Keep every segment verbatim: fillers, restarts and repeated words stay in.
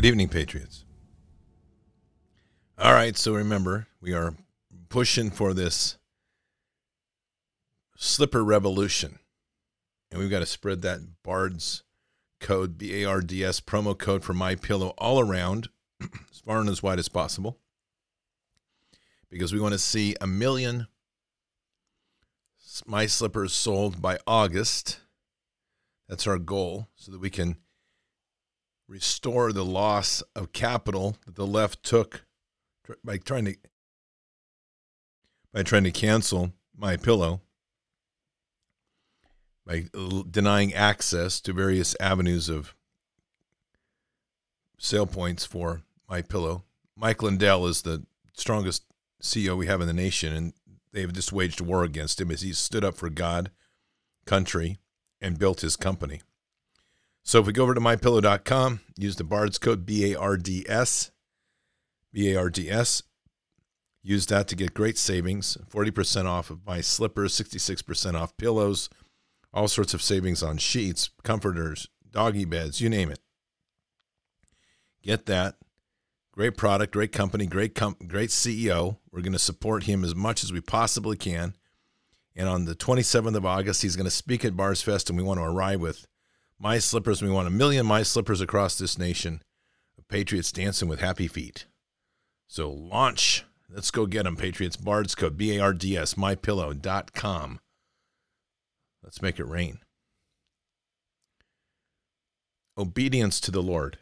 Good evening, Patriots. All right, so remember, we are pushing for this slipper revolution, and we've got to spread that BARDS code, B A R D S, promo code for MyPillow all around, as far and as wide as possible, because we want to see a million My Slippers sold by August. That's our goal, so that we can restore the loss of capital that the left took by trying to by trying to cancel MyPillow, by denying access to various avenues of sale points for MyPillow. Mike Lindell is the strongest C E O we have in the nation, and they've just waged a war against him as he stood up for God, country, and built his company. So if we go over to my pillow dot com, use the BARDS code, B A R D S, B A R D S, use that to get great savings, forty percent off of my slippers, sixty-six percent off pillows, all sorts of savings on sheets, comforters, doggy beds, you name it. Get that. Great product, great company, great com- great C E O. We're going to support him as much as we possibly can. And on the twenty-seventh of August, he's going to speak at Bars Fest, and we want to arrive with My Slippers. We want a million My Slippers across this nation of Patriots dancing with happy feet. So launch. Let's go get them, Patriots. BARDS code, B A R D S, my pillow dot com. Let's make it rain. Obedience to the Lord.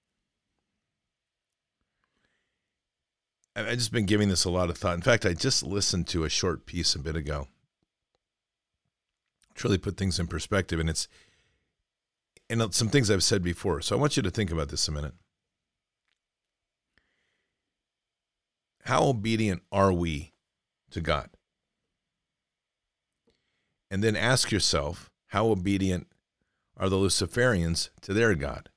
I've just been giving this a lot of thought. In fact, I just listened to a short piece a bit ago. To really put things in perspective, and it's and some things I've said before. So I want you to think about this a minute. How obedient are we to God? And then ask yourself, how obedient are the Luciferians to their God?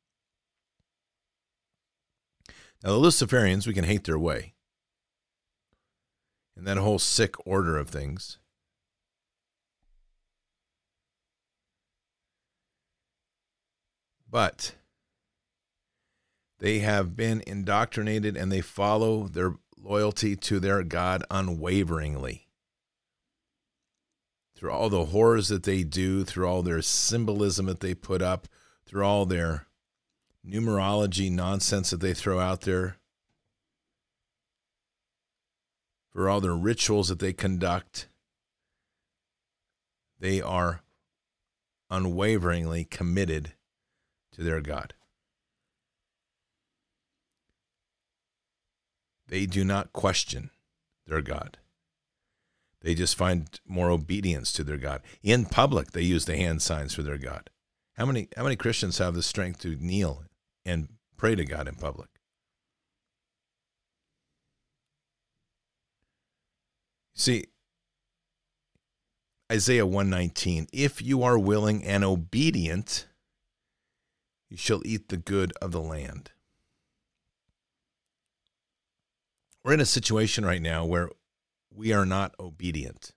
Now, the Luciferians, we can hate their way. And that whole sick order of things. But they have been indoctrinated, and they follow their loyalty to their God unwaveringly. Through all the horrors that they do, through all their symbolism that they put up, through all their numerology nonsense that they throw out there, for all their rituals that they conduct, they are unwaveringly committed to their God. They do not question their God. They just find more obedience to their God. In public, they use the hand signs for their God. How many, how many Christians have the strength to kneel and pray to God in public? See, Isaiah one nineteen, if you are willing and obedient, you shall eat the good of the land. We're in a situation right now where we are not obedient.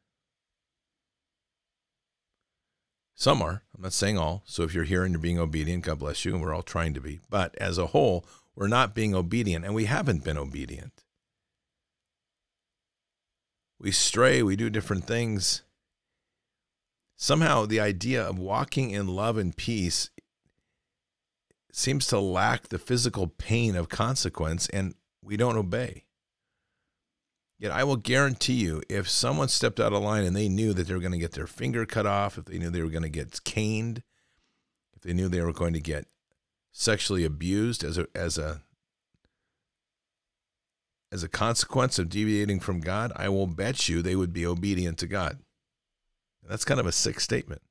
Some are. I'm not saying all. So if you're here and you're being obedient, God bless you, and we're all trying to be. But as a whole, we're not being obedient, and we haven't been obedient. We stray, we do different things. Somehow the idea of walking in love and peace seems to lack the physical pain of consequence, and we don't obey. Yet I will guarantee you, if someone stepped out of line and they knew that they were going to get their finger cut off, if they knew they were going to get caned, if they knew they were going to get sexually abused as a as a as a consequence of deviating from God, I will bet you they would be obedient to God. That's kind of a sick statement.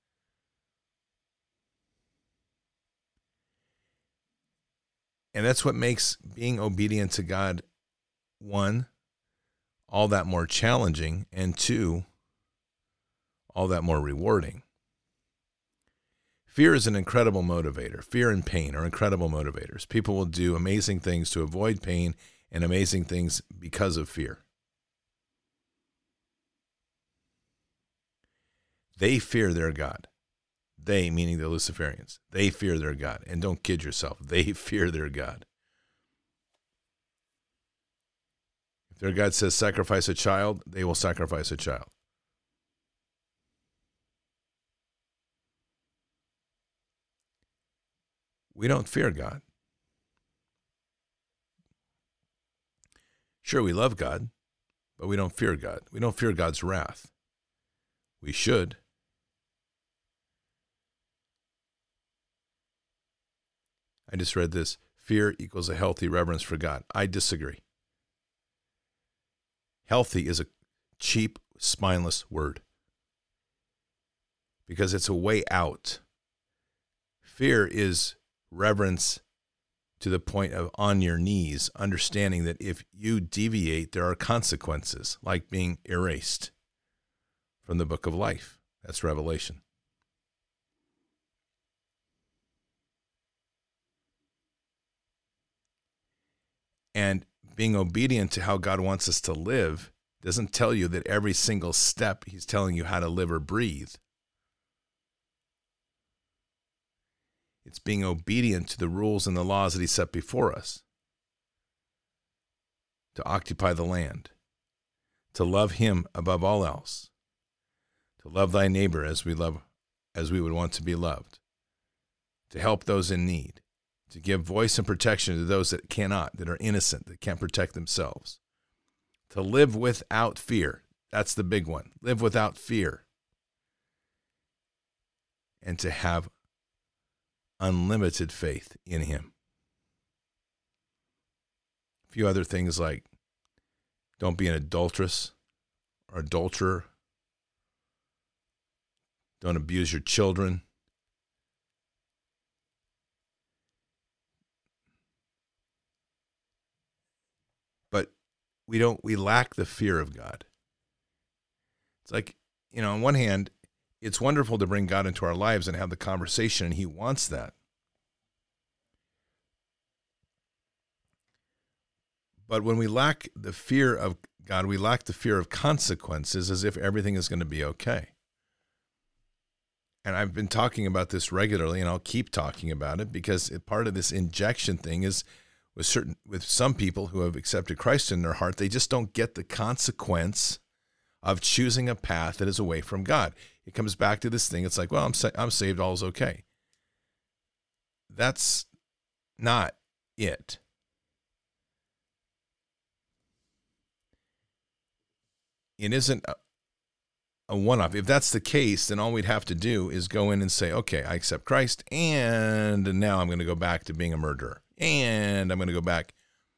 And that's what makes being obedient to God, one, all that more challenging, and two, all that more rewarding. Fear is an incredible motivator. Fear and pain are incredible motivators. People will do amazing things to avoid pain and amazing things because of fear. They fear their God. They, meaning the Luciferians, they fear their God. And don't kid yourself, they fear their God. If their God says sacrifice a child, they will sacrifice a child. We don't fear God. Sure, we love God, but we don't fear God. We don't fear God's wrath. We should. I just read this. Fear equals a healthy reverence for God. I disagree. Healthy is a cheap, spineless word because it's a way out. Fear is reverence to the point of on your knees, understanding that if you deviate, there are consequences, like being erased from the book of life. That's Revelation. And being obedient to how God wants us to live doesn't tell you that every single step he's telling you how to live or breathe. It's being obedient to the rules and the laws that he set before us. To occupy the land. To love him above all else. To love thy neighbor as we love, as we would want to be loved. To help those in need. To give voice and protection to those that cannot, that are innocent, that can't protect themselves. To live without fear. That's the big one. Live without fear. And to have unlimited faith in him. A few other things like don't be an adulteress or adulterer. Don't abuse your children. But we don't, we lack the fear of God. It's like, you know, on one hand, it's wonderful to bring God into our lives and have the conversation, and he wants that. But when we lack the fear of God, we lack the fear of consequences as if everything is going to be okay. And I've been talking about this regularly, and I'll keep talking about it because part of this injection thing is with certain, with some people who have accepted Christ in their heart, they just don't get the consequence of choosing a path that is away from God. It comes back to this thing. It's like, well, I'm sa- I'm saved, all is okay. That's not it. It isn't a, a one-off. If that's the case, then all we'd have to do is go in and say, okay, I accept Christ, and now I'm going to go back to being a murderer, and I'm going to go back.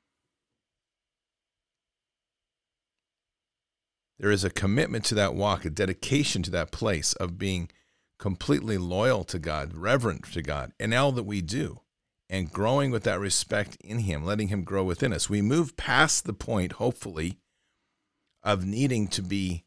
There is a commitment to that walk, a dedication to that place of being completely loyal to God, reverent to God, and all that we do, and growing with that respect in him, letting him grow within us. We move past the point, hopefully, of needing to be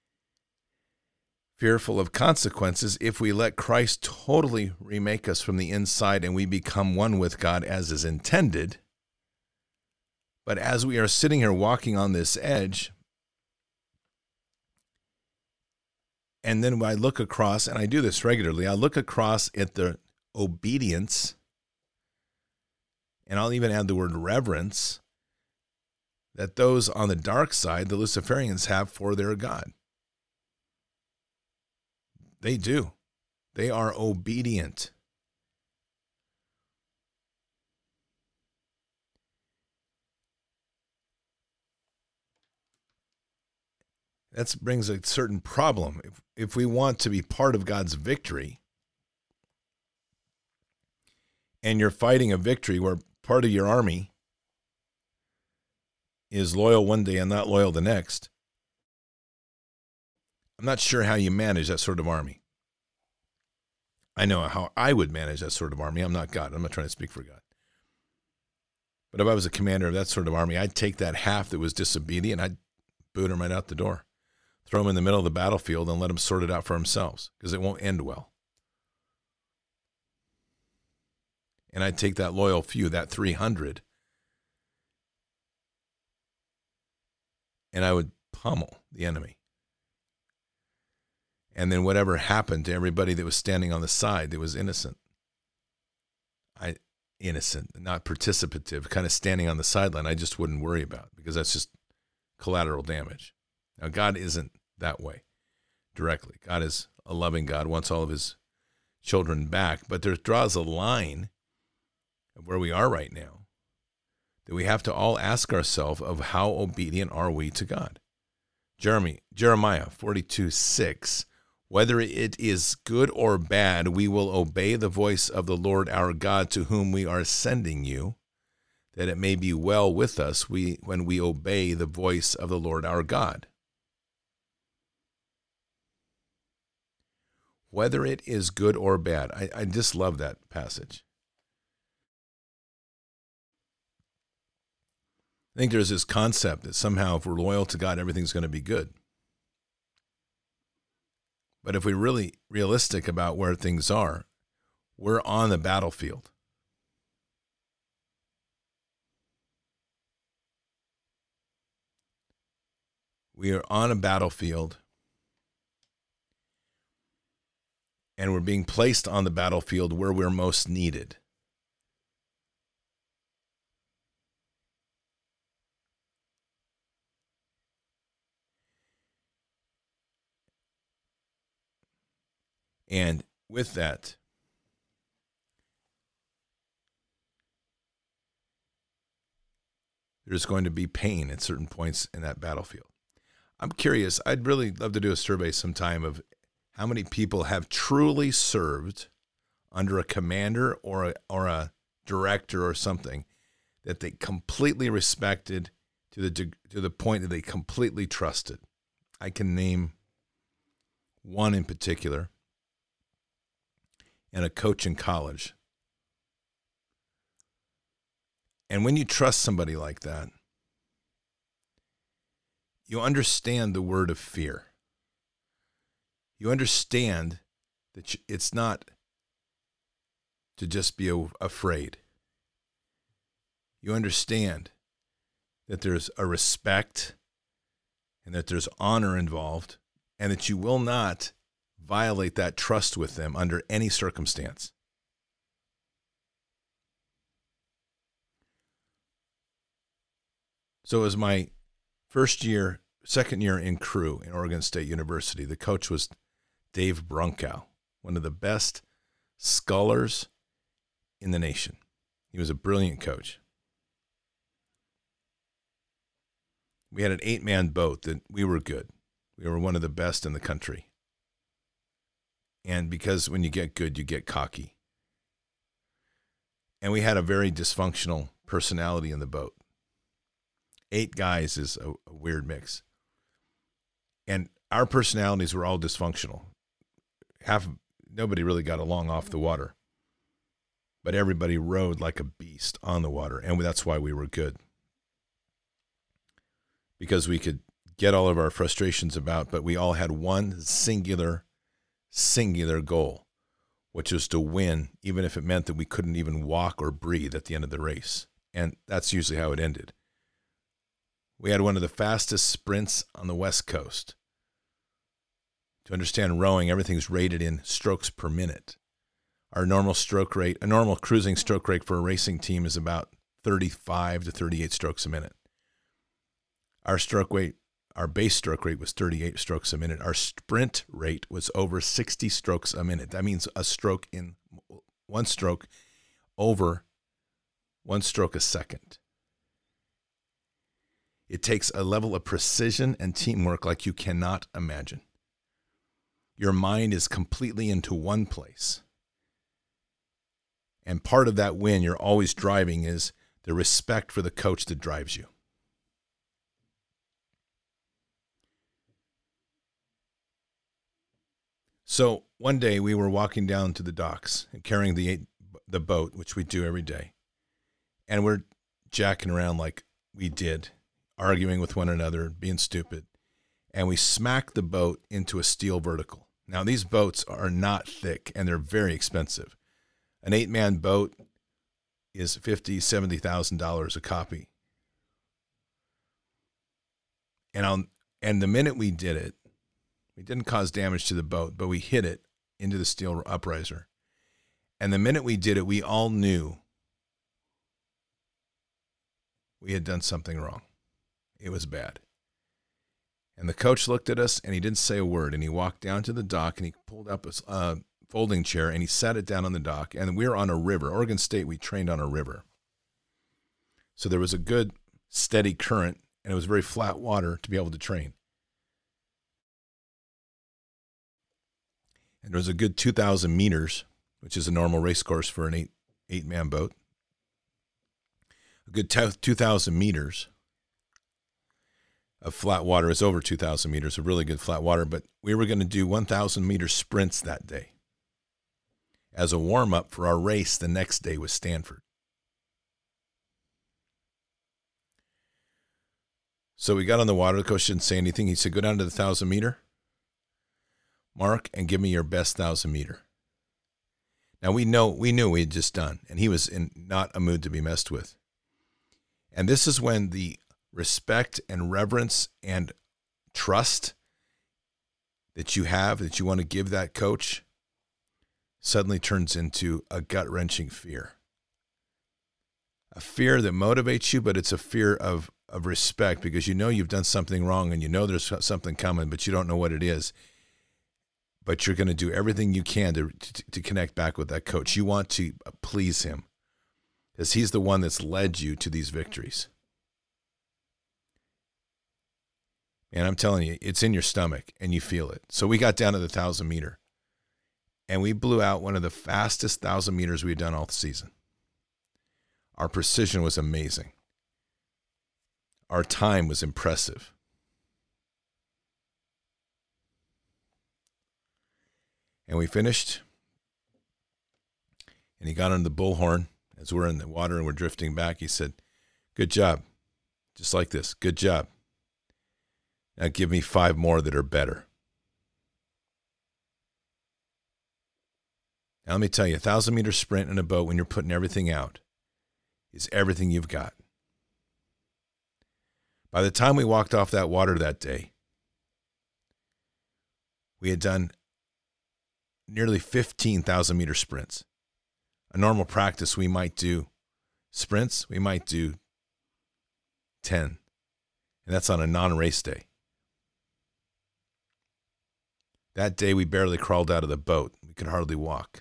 fearful of consequences if we let Christ totally remake us from the inside and we become one with God as is intended. But as we are sitting here walking on this edge, and then I look across, and I do this regularly, I look across at the obedience, and I'll even add the word reverence, that those on the dark side, the Luciferians, have for their God. They do. They are obedient. That brings a certain problem. If, if we want to be part of God's victory, and you're fighting a victory where part of your army is loyal one day and not loyal the next, I'm not sure how you manage that sort of army. I know how I would manage that sort of army. I'm not God. I'm not trying to speak for God. But if I was a commander of that sort of army, I'd take that half that was disobedient, I'd boot them right out the door. Throw them in the middle of the battlefield and let them sort it out for themselves, because it won't end well. And I'd take that loyal few, that three hundred, and I would pummel the enemy. And then whatever happened to everybody that was standing on the side that was innocent. I innocent, not participative, kind of standing on the sideline, I just wouldn't worry about, because that's just collateral damage. Now, God isn't that way directly. God is a loving God, wants all of his children back, but there draws a line of where we are right now that we have to all ask ourselves of how obedient are we to God. Jeremy, Jeremiah forty-two six, whether it is good or bad, we will obey the voice of the Lord our God, to whom we are sending you, that it may be well with us we, when we obey the voice of the Lord our God. Whether it is good or bad. I, I just love that passage. I think there's this concept that somehow if we're loyal to God, everything's going to be good. But if we're really realistic about where things are, we're on the battlefield. We are on a battlefield, and we're being placed on the battlefield where we're most needed. And with that, there's going to be pain at certain points in that battlefield. I'm curious, I'd really love to do a survey sometime of how many people have truly served under a commander or a, or a director or something that they completely respected to the to the point that they completely trusted. I can name one in particular, and a coach in college. And when you trust somebody like that, you understand the word of fear. You understand that it's not to just be afraid. You understand that there's a respect and that there's honor involved, and that you will not violate that trust with them under any circumstance. So it was my first year, second year in crew in Oregon State University. The coach was Dave Brunkow, one of the best scullers in the nation. He was a brilliant coach. We had an eight-man boat that we were good. We were one of the best in the country. And because when you get good, you get cocky. And we had a very dysfunctional personality in the boat. Eight guys is a, a weird mix. And our personalities were all dysfunctional. Half, nobody really got along off the water. But everybody rode like a beast on the water. And that's why we were good. Because we could get all of our frustrations about, but we all had one singular, singular goal, which was to win, even if it meant that we couldn't even walk or breathe at the end of the race. And that's usually how it ended. We had one of the fastest sprints on the West Coast. To understand rowing, everything's rated in strokes per minute. Our normal stroke rate, a normal cruising stroke rate for a racing team is about thirty-five to thirty-eight strokes a minute. Our stroke rate, our base stroke rate was thirty-eight strokes a minute. Our sprint rate was over sixty strokes a minute. That means a stroke in one stroke over one stroke a second. It takes a level of precision and teamwork like you cannot imagine. Your mind is completely into one place. And part of that win you're always driving is the respect for the coach that drives you. So one day we were walking down to the docks and carrying the the boat, which we do every day. And we're jacking around like we did, arguing with one another, being stupid. And we smacked the boat into a steel vertical. Now, these boats are not thick, and they're very expensive. An eight-man boat is fifty thousand dollars, seventy thousand dollars a copy. And, on, and the minute we did it, We didn't cause damage to the boat, but we hit it into the steel upriser. And the minute we did it, we all knew we had done something wrong. It was bad. And the coach looked at us, and he didn't say a word. And he walked down to the dock, and he pulled up a uh, folding chair, and he sat it down on the dock. And we were on a river. Oregon State, we trained on a river. So there was a good, steady current, and it was very flat water to be able to train. And there was a good two thousand meters, which is a normal race course for an eight, eight-man boat. A good two thousand meters of flat water. Is over two thousand meters of really good flat water, but we were going to do one thousand meter sprints that day as a warm-up for our race the next day with Stanford. So we got on the water. The coach didn't say anything. He said, go down to the one thousand meter, mark, and give me your best one thousand meter. Now, we know we knew we had just done, and he was in not a mood to be messed with. And this is when the respect and reverence and trust that you have, that you want to give that coach, suddenly turns into a gut-wrenching fear. A fear that motivates you, but it's a fear of, of respect because you know you've done something wrong and you know there's something coming, but you don't know what it is. But you're going to do everything you can to, to, to connect back with that coach. You want to please him because he's the one that's led you to these victories. And I'm telling you, it's in your stomach and you feel it. So we got down to the one thousand meter and we blew out one of the fastest one thousand meters we've done all season. Our precision was amazing. Our time was impressive. And we finished, and he got on the bullhorn as we're in the water and we're drifting back. He said, good job. Just like this. Good job. Now give me five more that are better. Now let me tell you, a thousand meter sprint in a boat when you're putting everything out is everything you've got. By the time we walked off that water that day, we had done nearly fifteen thousand meter sprints. A normal practice, we might do sprints, we might do ten. And that's on a non-race day. That day, we barely crawled out of the boat. We could hardly walk.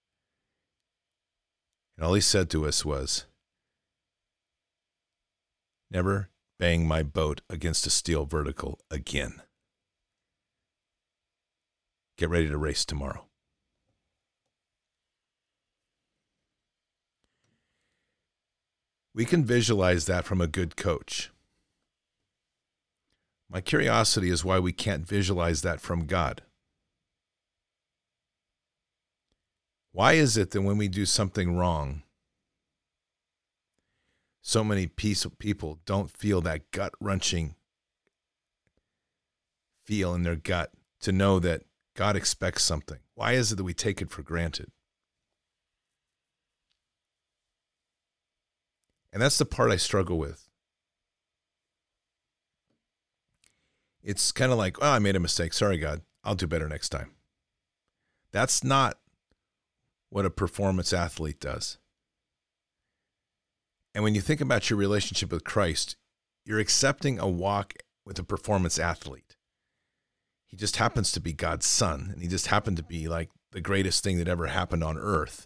And all he said to us was, never bang my boat against a steel vertical again. Get ready to race tomorrow. We can visualize that from a good coach. My curiosity is why we can't visualize that from God. Why is it that when we do something wrong, so many people don't feel that gut-wrenching feel in their gut to know that God expects something? Why is it that we take it for granted? And that's the part I struggle with. It's kind of like, oh, I made a mistake. Sorry, God. I'll do better next time. That's not what a performance athlete does. And when you think about your relationship with Christ, you're accepting a walk with a performance athlete. He just happens to be God's son, and he just happened to be like the greatest thing that ever happened on earth.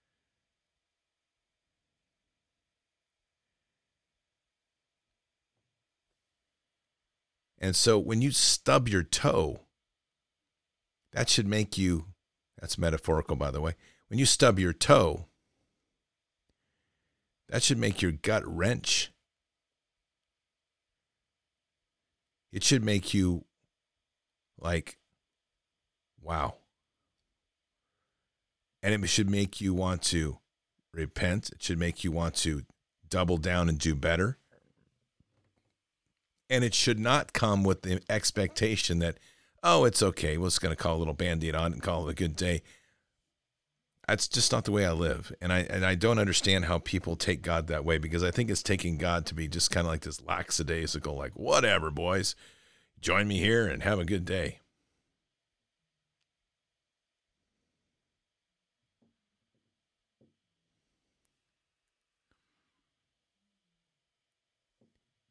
And so when you stub your toe, that should make you, that's metaphorical, by the way. When you stub your toe, that should make your gut wrench. It should make you like, wow. And it should make you want to repent. It should make you want to double down and do better. And it should not come with the expectation that, oh, it's okay. We're just going to call a little Band-Aid on and call it a good day. That's just not the way I live. And I and I don't understand how people take God that way, because I think it's taking God to be just kind of like this lackadaisical, like, whatever, boys. Join me here and have a good day.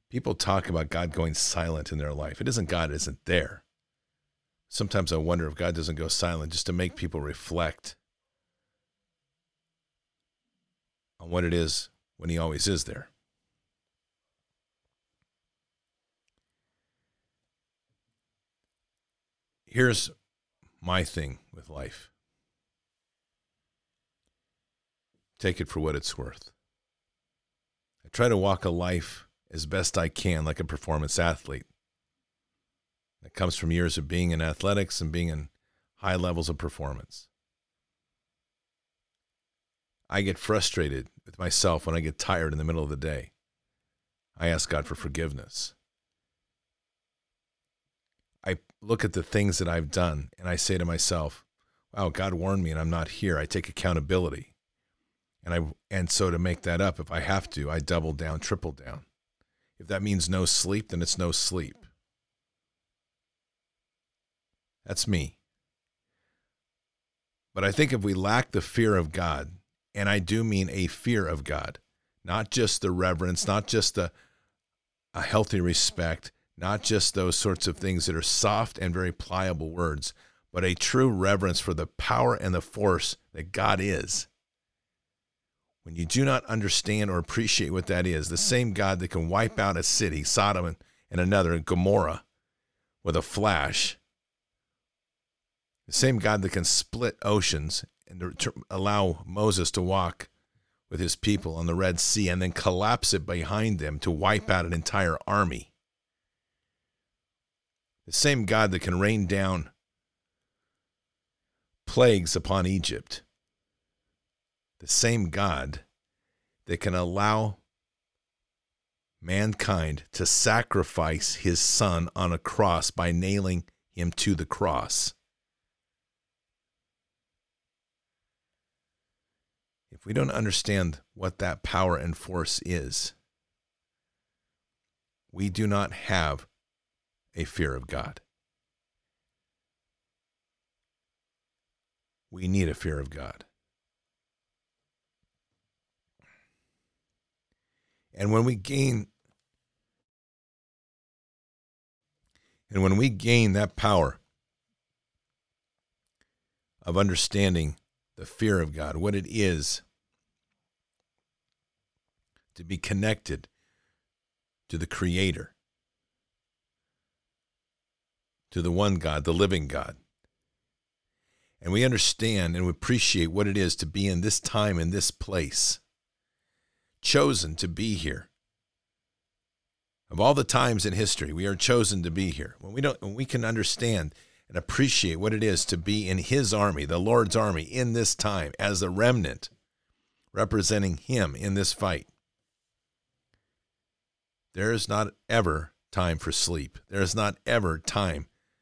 People talk about God going silent in their life. It isn't God isn't there. Sometimes I wonder if God doesn't go silent just to make people reflect on what it is when he always is there. Here's my thing with life. Take it for what it's worth. I try to walk a life as best I can like a performance athlete. That comes from years of being in athletics and being in high levels of performance. I get frustrated with myself when I get tired in the middle of the day. I ask God for forgiveness. I look at the things that I've done and I say to myself, wow, God warned me and I'm not here. I take accountability. And I and so to make that up, if I have to, I double down, triple down. If that means no sleep, then it's no sleep. That's me. But I think if we lack the fear of God, and I do mean a fear of God, not just the reverence, not just the a healthy respect, not just those sorts of things that are soft and very pliable words, but a true reverence for the power and the force that God is. When you do not understand or appreciate what that is, the same God that can wipe out a city, Sodom and, and another, Gomorrah, with a flash, the same God that can split oceans and to allow Moses to walk with his people on the Red Sea and then collapse it behind them to wipe out an entire army. The same God that can rain down plagues upon Egypt. The same God that can allow mankind to sacrifice his son on a cross by nailing him to the cross. If we don't understand what that power and force is, we do not have a fear of God. We need a fear of God. And when we gain and when we gain that power of understanding the fear of God, what it is to be connected to the Creator, to the one God, the living God. And we understand and we appreciate what it is to be in this time, in this place, chosen to be here. Of all the times in history, we are chosen to be here. When we don't, when we can understand and appreciate what it is to be in his army, the Lord's army, in this time, as a remnant, representing him in this fight. There is not ever time for sleep. There is not ever time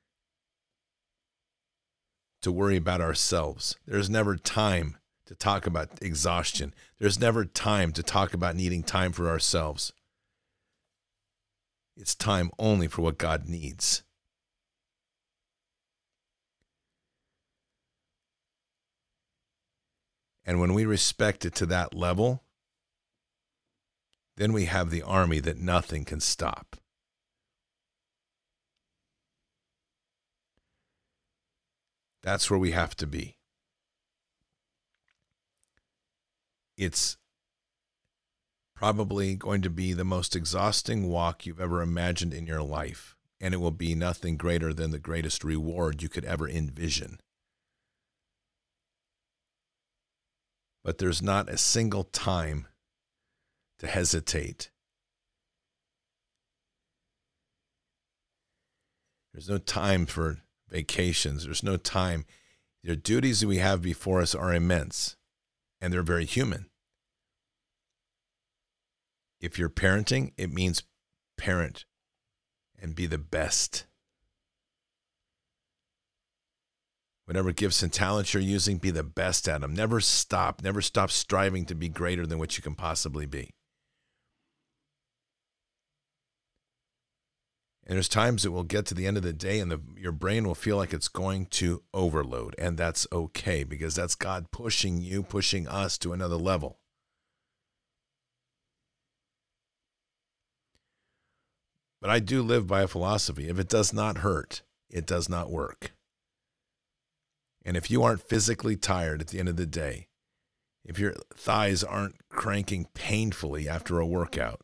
to worry about ourselves. There's never time to talk about exhaustion. There's never time to talk about needing time for ourselves. It's time only for what God needs. And when we respect it to that level, then we have the army that nothing can stop. That's where we have to be. It's probably going to be the most exhausting walk you've ever imagined in your life, and it will be nothing greater than the greatest reward you could ever envision. But there's not a single time to hesitate. There's no time for vacations. There's no time. The duties that we have before us are immense, and they're very human. If you're parenting, it means parent and be the best. Whatever gifts and talents you're using, be the best at them. Never stop. Never stop striving to be greater than what you can possibly be. And there's times that we'll get to the end of the day and the, your brain will feel like it's going to overload. And that's okay, because that's God pushing you, pushing us to another level. But I do live by a philosophy. If it does not hurt, it does not work. And if you aren't physically tired at the end of the day, if your thighs aren't cranking painfully after a workout,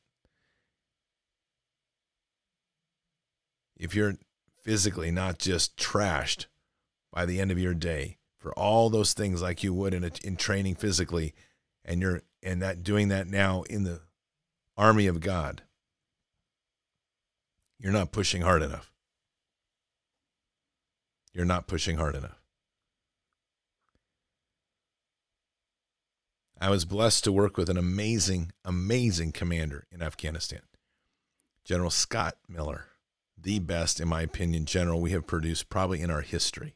if you're physically not just trashed by the end of your day for all those things like you would in a, in training physically, and you're and that doing that now in the army of God, you're not pushing hard enough. You're not pushing hard enough. I was blessed to work with an amazing, amazing commander in Afghanistan, General Scott Miller, the best, in my opinion, general we have produced probably in our history.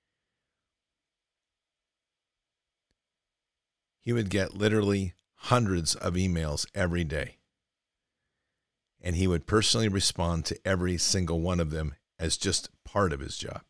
He would get literally hundreds of emails every day, and he would personally respond to every single one of them as just part of his job.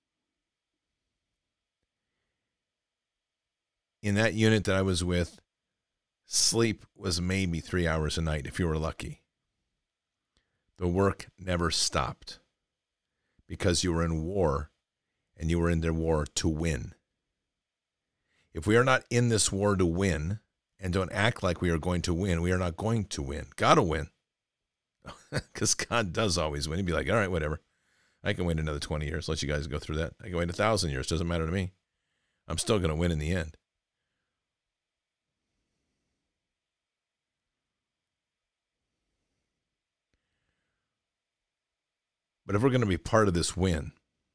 In that unit that I was with, sleep was maybe three hours a night if you were lucky. The work never stopped because you were in war, and you were in the war to win. If we are not in this war to win and don't act like we are going to win, we are not going to win. God will win, because God does always win. He'd be like, all right, whatever. I can wait another twenty years. Let you guys go through that. I can wait a thousand years. Doesn't matter to me. I'm still going to win in the end. But if we're going to be part of this win,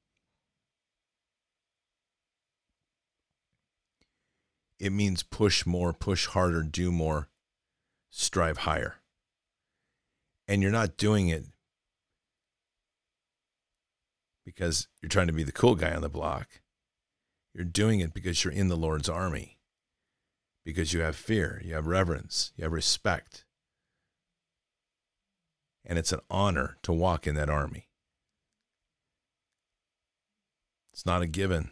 it means push more, push harder, do more, strive higher. And you're not doing it because you're trying to be the cool guy on the block. You're doing it because you're in the Lord's army, because you have fear, you have reverence, you have respect. And it's an honor to walk in that army. It's not a given.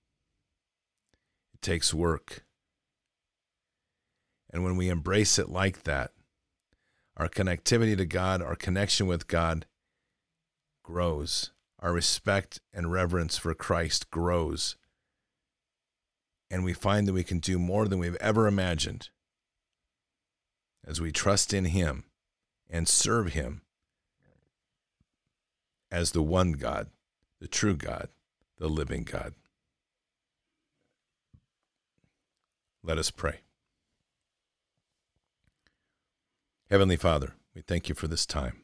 It takes work. And when we embrace it like that, our connectivity to God, our connection with God grows. Our respect and reverence for Christ grows. And we find that we can do more than we've ever imagined as we trust in Him and serve Him as the one God, the true God, the living God. Let us pray. Heavenly Father, we thank you for this time.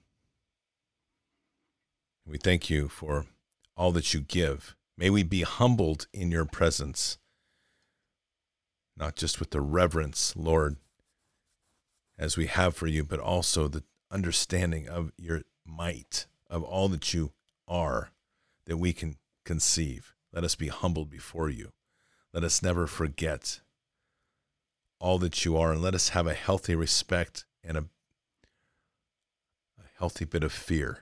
We thank you for all that you give. May we be humbled in your presence, not just with the reverence, Lord, as we have for you, but also the understanding of your might, of all that you are, that we can conceive. Let us be humbled before you. Let us never forget all that you are, and let us have a healthy respect and a, a healthy bit of fear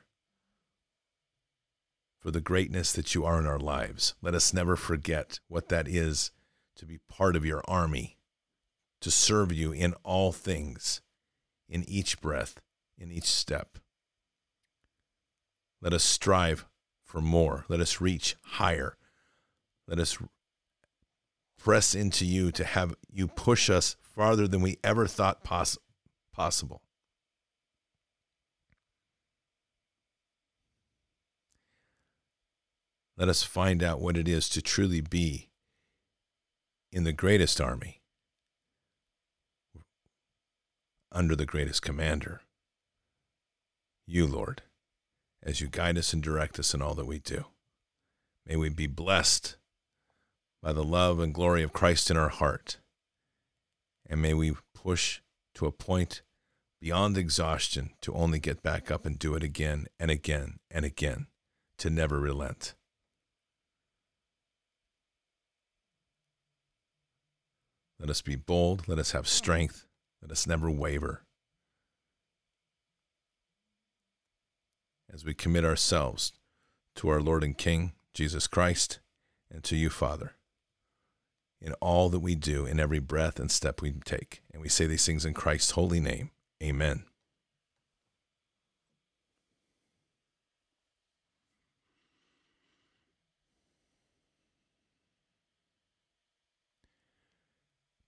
for the greatness that you are in our lives. Let us never forget what that is to be part of your army, to serve you in all things, in each breath, in each step. Let us strive for more. Let us reach higher. Let us press into you to have you push us farther than we ever thought poss- possible. Let us find out what it is to truly be in the greatest army, under the greatest commander, you, Lord, as you guide us and direct us in all that we do. May we be blessed by the love and glory of Christ in our heart. And may we push to a point beyond exhaustion to only get back up and do it again and again and again, to never relent. Let us be bold. Let us have strength. Let us never waver as we commit ourselves to our Lord and King, Jesus Christ, and to you, Father, in all that we do, in every breath and step we take. And we say these things in Christ's holy name. Amen.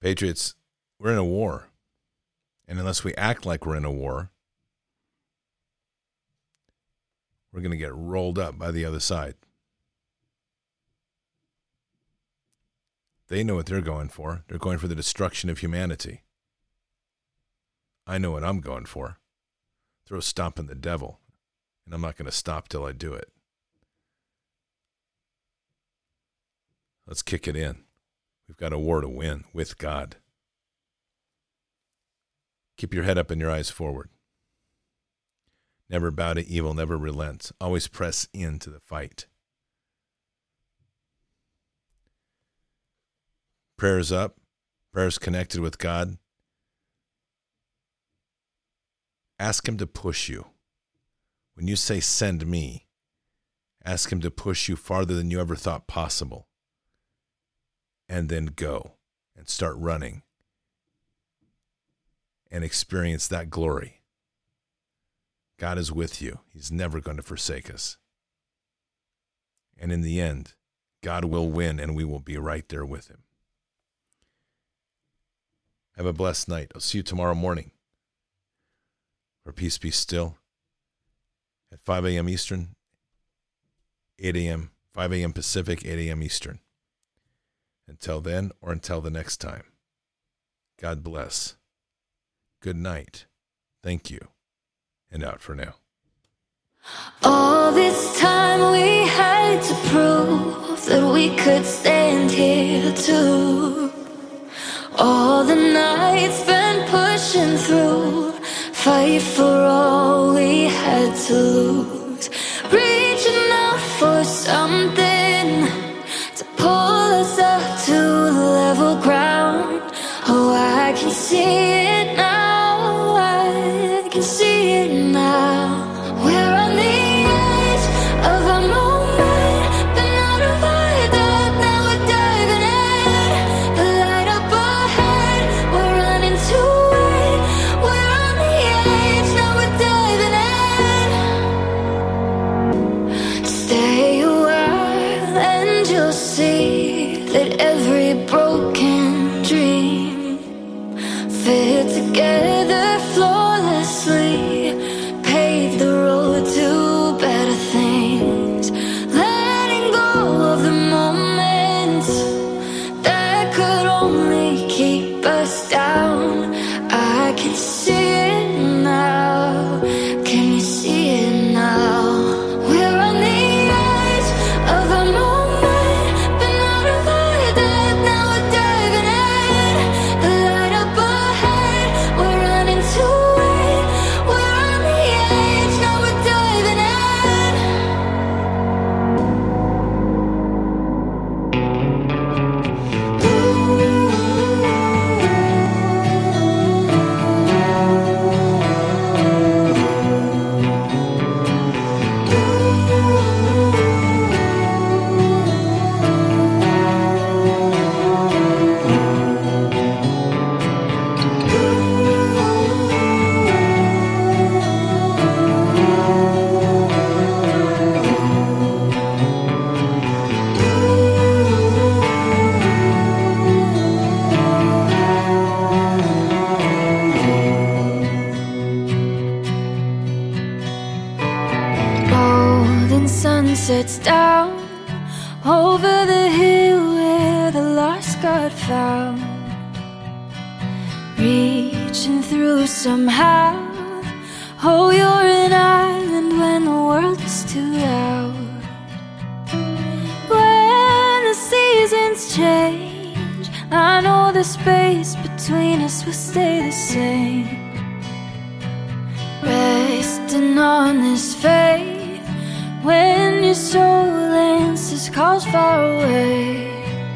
Patriots, we're in a war. And unless we act like we're in a war, we're going to get rolled up by the other side. They know what they're going for. They're going for the destruction of humanity. I know what I'm going for. Throw stomping the devil. And I'm not going to stop till I do it. Let's kick it in. We've got a war to win with God. Keep your head up and your eyes forward. Never bow to evil, never relent. Always press into the fight. Prayers up. Prayers connected with God. Ask him to push you. When you say, send me, ask him to push you farther than you ever thought possible. And then go and start running and experience that glory. God is with you. He's never going to forsake us. And in the end, God will win and we will be right there with him. Have a blessed night. I'll see you tomorrow morning. For Peace Be Still at five a.m. Eastern, eight a.m., five a.m. Pacific, eight a.m. Eastern. Until then, or until the next time, God bless. Good night. Thank you. And out for now. All this time we had to prove that we could stand here too. All the nights spent pushing through, fight for all we had to lose. Reaching out for something to pull us up to level ground. Oh, I can see it now, I can see it now. We're on the edge of a moment, been out of our depth, now we're diving in. The light up ahead, we're running to it. We're on the edge, now we're diving in. Stay a while and you'll see that every broken dream fit together flawlessly, pave the road to better things. Letting go of the moments that could only keep us down. I can see it now. Can you see it now? We're on the edge of a moment, been out of our depth, now we're diving in. The light up ahead, we're running to it. We're on the edge, now we're diving golden sun sets down over the hill where the lost got found. Reaching through somehow. Oh, you're an island when the world is too loud. When the seasons change, I know the space between us will stay the same. Resting on this faith, when your soul answers calls far away.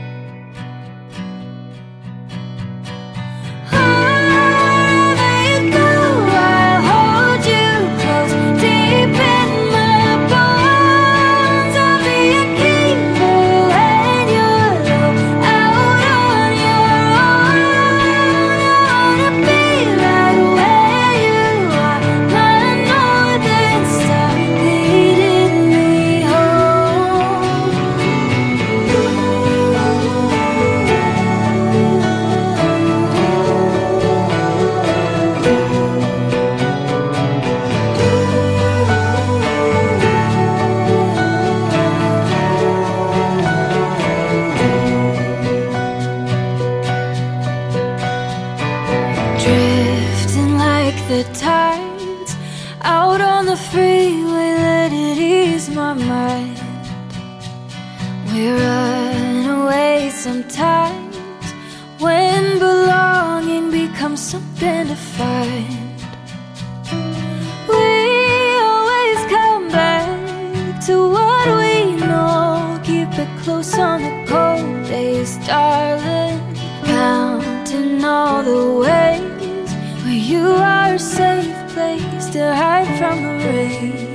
Wherever you go, I'll hold you close. Deep in my bones, I'll be a keeper when you're low. Out on your own, I wanna be right where you are. My northern star leading me home. We run away sometimes when belonging becomes something to find. We always come back to what we know. Keep it close on the cold days, darling. Counting all the ways where you are a safe place to hide from the rain.